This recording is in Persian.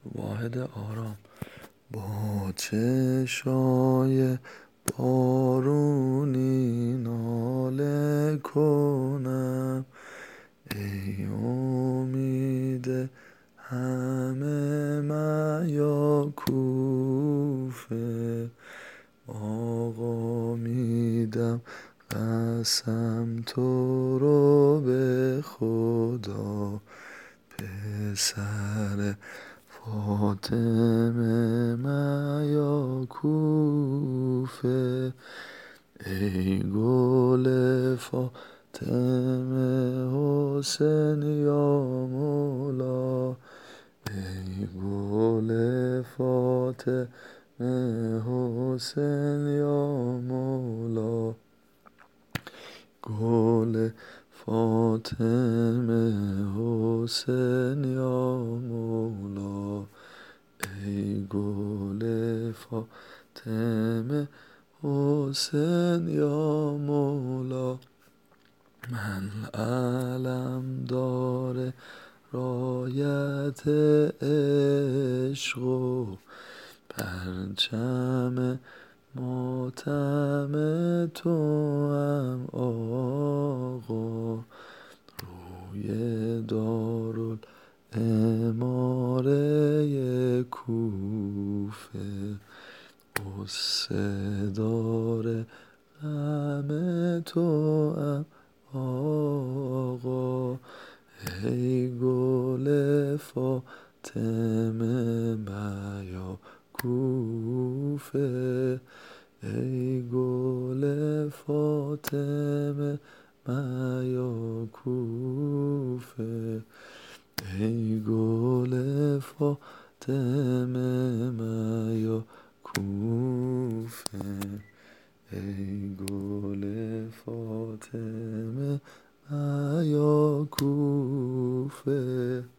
واحد آرام. با چشای بارونی ناله کنم، ای امید همه میاکوفه. آقا میدم قسم تو رو به خدا، پسر فاطمه میاکوفه. ای گل فاطمه حسین یا مولا، ای گل فاطمه حسین یا مولا. گل فاطمه حسین یا مولا، ای گل فاطمه حسین یا مولا. من علم داره رایت عشق و پرچم ماتم تو هم آقا، روی دارالعماره کوفه. قصه داره غم تو هم آقا، ای گل فاطمه میا کوفه. ای گل فاطمه میا کوفه، ای گل فاطمه میا کوفه، ای